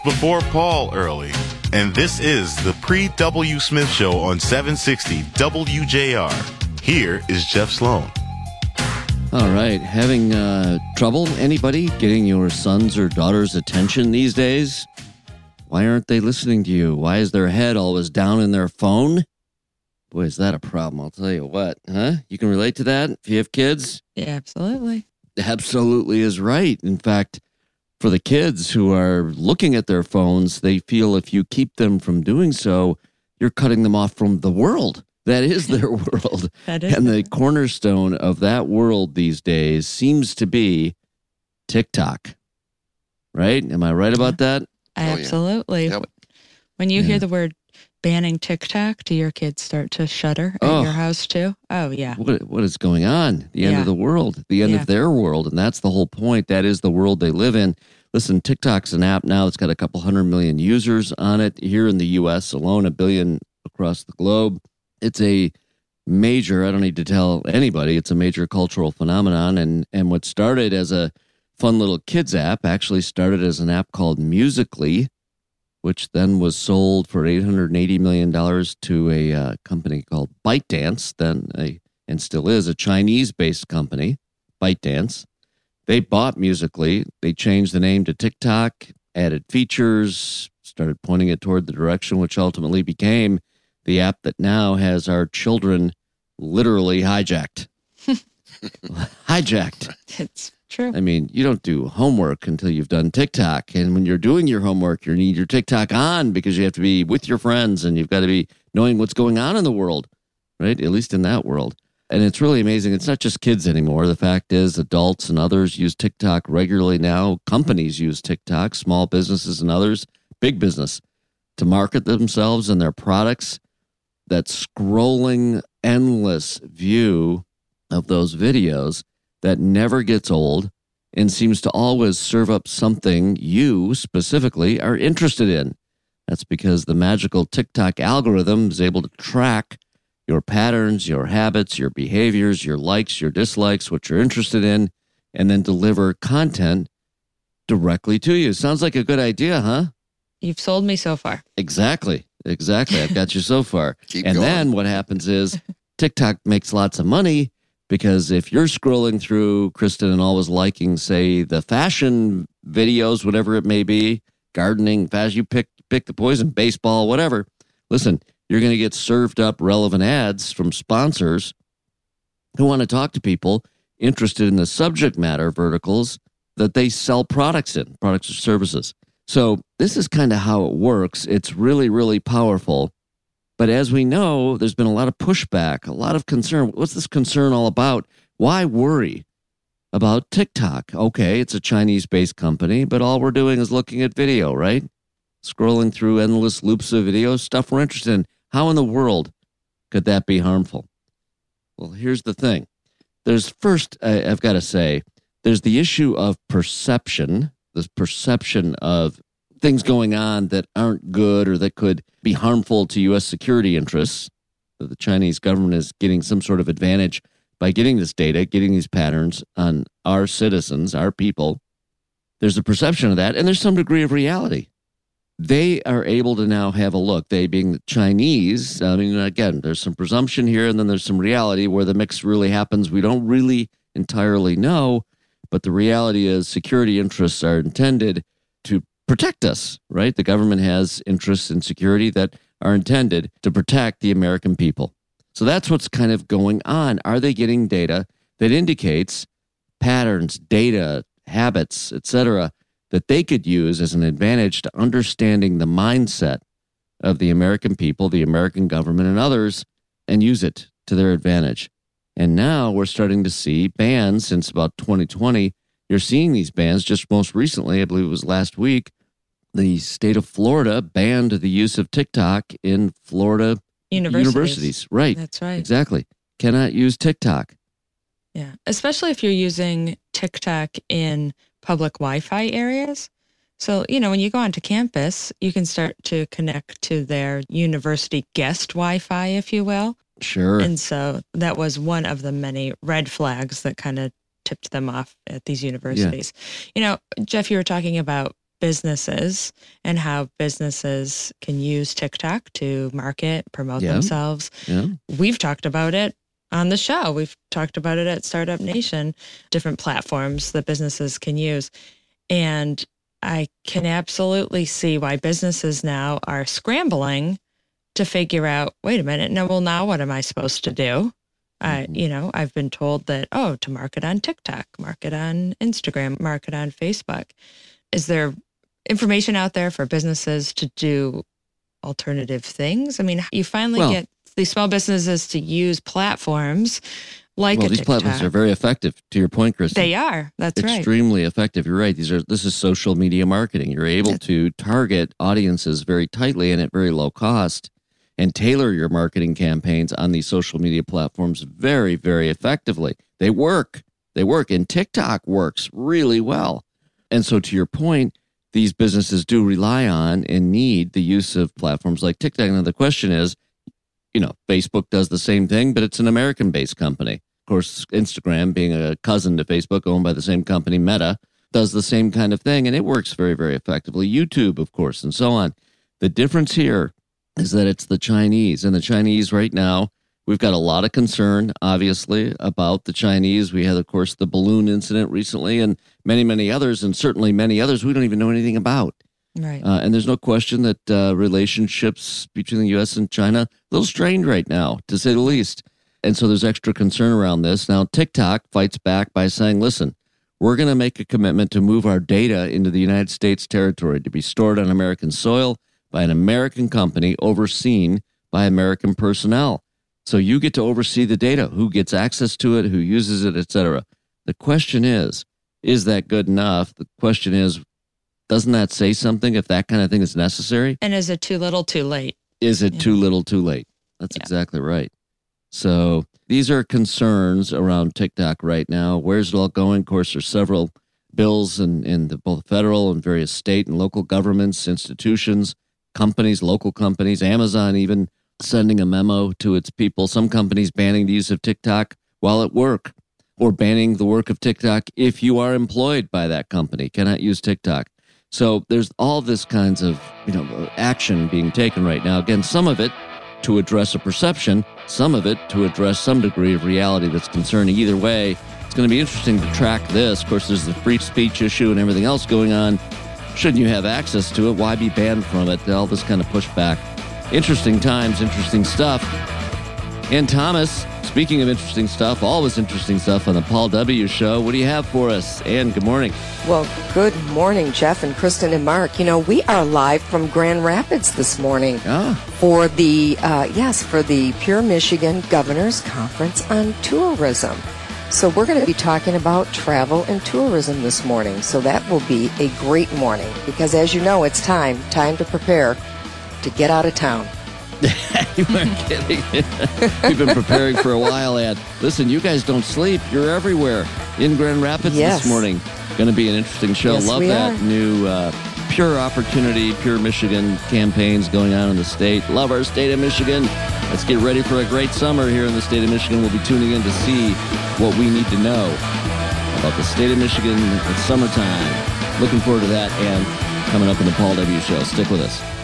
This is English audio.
before Paul early, and this is the Pre-W. Smith Show on 760 WJR. Here is Jeff Sloan. All right. Having trouble, anybody, getting your son's or daughter's attention these days? Why aren't they listening to you? Why is their head always down in their phone? Boy, is that a problem. I'll tell you what, huh? You can relate to that if you have kids? Yeah, absolutely. Absolutely is right. In fact, for the kids who are looking at their phones, they feel if you keep them from doing so, you're cutting them off from the world. That is their world. That is. And the cornerstone of that world these days seems to be TikTok. Right? Am I right about that? Absolutely. Yep. When you hear the word banning TikTok, do your kids start to shudder at your house too? Oh, yeah. What is going on? The end of the world, the end of their world. And that's the whole point. That is the world they live in. Listen, TikTok's an app now that's got a couple 100 million users on it here in the U.S. alone, 1 billion across the globe. It's a major, I don't need to tell anybody, it's a major cultural phenomenon. And what started as a fun little kids app actually started as an app called Musical.ly, which then was sold for $880 million to a company called ByteDance, and still is a Chinese-based company, ByteDance. They bought Musical.ly. They changed the name to TikTok, added features, started pointing it toward the direction, which ultimately became the app that now has our children literally hijacked. Hijacked. It's true. I mean, you don't do homework until you've done TikTok. And when you're doing your homework, you need your TikTok on because you have to be with your friends and you've got to be knowing what's going on in the world, right? At least in that world. And it's really amazing. It's not just kids anymore. The fact is adults and others use TikTok regularly now. Companies use TikTok, small businesses and others, big business, to market themselves and their products. That scrolling, endless view of those videos that never gets old and seems to always serve up something you specifically are interested in. That's because the magical TikTok algorithm is able to track your patterns, your habits, your behaviors, your likes, your dislikes, what you're interested in, and then deliver content directly to you. Sounds like a good idea, huh? You've sold me so far. Exactly. I've got you so far. Keep and going. Then what happens is TikTok makes lots of money because if you're scrolling through, Kristen, and always liking, say, the fashion videos, whatever it may be, gardening, fashion, you pick the poison, baseball, whatever. Listen, you're going to get served up relevant ads from sponsors who want to talk to people interested in the subject matter verticals that they sell products in, products or services. So this is kind of how it works. It's really, really powerful. But as we know, there's been a lot of pushback, a lot of concern. What's this concern all about? Why worry about TikTok? Okay, it's a Chinese-based company, but all we're doing is looking at video, right? Scrolling through endless loops of video, stuff we're interested in. How in the world could that be harmful? Well, here's the thing. I've got to say, there's the issue of perception, this perception of things going on that aren't good or that could be harmful to U.S. security interests. That the Chinese government is getting some sort of advantage by getting this data, getting these patterns on our citizens, our people. There's a perception of that, and there's some degree of reality. They are able to now have a look, they being the Chinese. I mean, again, there's some presumption here, and then there's some reality where the mix really happens. We don't really entirely know, but the reality is security interests are intended to protect us, right? The government has interests in security that are intended to protect the American people. So that's what's kind of going on. Are they getting data that indicates patterns, data, habits, etc., that they could use as an advantage to understanding the mindset of the American people, the American government, and others, and use it to their advantage? And now we're starting to see bans since about 2020. You're seeing these bans just most recently, I believe it was last week, the state of Florida banned the use of TikTok in Florida universities. Right. That's right. Exactly. Cannot use TikTok. Yeah. Especially if you're using TikTok in public Wi-Fi areas. So, when you go onto campus, you can start to connect to their university guest Wi-Fi, if you will. Sure. And so that was one of the many red flags that kind of tipped them off at these universities. Jeff, you were talking about businesses and how businesses can use TikTok to market, promote themselves. Yeah. We've talked about it on the show. We've talked about it at Startup Nation, different platforms that businesses can use. And I can absolutely see why businesses now are scrambling to figure out, wait a minute, now what am I supposed to do? I've been told that, to market on TikTok, market on Instagram, market on Facebook. Is there information out there for businesses to do alternative things? I mean, you finally get these small businesses to use platforms like these TikTok. platforms are very effective, to your point, Kristen. They are. That's right. Extremely effective. You're right. This is social media marketing. You're able to target audiences very tightly and at very low cost and tailor your marketing campaigns on these social media platforms very, very effectively. They work. And TikTok works really well. And so to your point, these businesses do rely on and need the use of platforms like TikTok. Now, the question is, Facebook does the same thing, but it's an American-based company. Of course, Instagram, being a cousin to Facebook, owned by the same company, Meta, does the same kind of thing, and it works very, very effectively. YouTube, of course, and so on. The difference here is that it's the Chinese, and the Chinese right now, we've got a lot of concern, obviously, about the Chinese. We had, of course, the balloon incident recently and many, many others, and certainly many others we don't even know anything about. Right. And there's no question that relationships between the U.S. and China a little strained right now, to say the least. And so there's extra concern around this. Now, TikTok fights back by saying, listen, we're going to make a commitment to move our data into the United States territory to be stored on American soil by an American company overseen by American personnel. So you get to oversee the data, who gets access to it, who uses it, et cetera. The question is that good enough? The question is, doesn't that say something if that kind of thing is necessary? And is it too little, too late? Is it too little, too late? That's exactly right. So these are concerns around TikTok right now. Where's it all going? Of course, there's several bills in both federal and various state and local governments, institutions, companies, local companies, Amazon even sending a memo to its people. Some companies banning the use of TikTok while at work, or banning the work of TikTok if you are employed by that company. Cannot use TikTok. So there's all this kinds of action being taken right now. Again, some of it to address a perception, some of it to address some degree of reality that's concerning. Either way, it's going to be interesting to track this. Of course, there's the free speech issue and everything else going on. Shouldn't you have access to it? Why be banned from it? All this kind of pushback. Interesting times, interesting stuff. And Thomas, speaking of interesting stuff, always interesting stuff on the Paul W. Show. What do you have for us? Ann, good morning. Well, good morning, Jeff and Kristen and Mark. We are live from Grand Rapids this morning for the Pure Michigan Governors Conference on Tourism. So we're going to be talking about travel and tourism this morning. So that will be a great morning because, as you know, it's time to prepare to get out of town. You weren't kidding. We've been preparing for a while, Ann. Listen, you guys don't sleep. You're everywhere in Grand Rapids this morning. Going to be an interesting show. Yes, Love that new Pure Opportunity, Pure Michigan campaigns going on in the state. Love our state of Michigan. Let's get ready for a great summer here in the state of Michigan. We'll be tuning in to see what we need to know about the state of Michigan. It's summertime. Looking forward to that, and coming up in the Paul W. Show. Stick with us.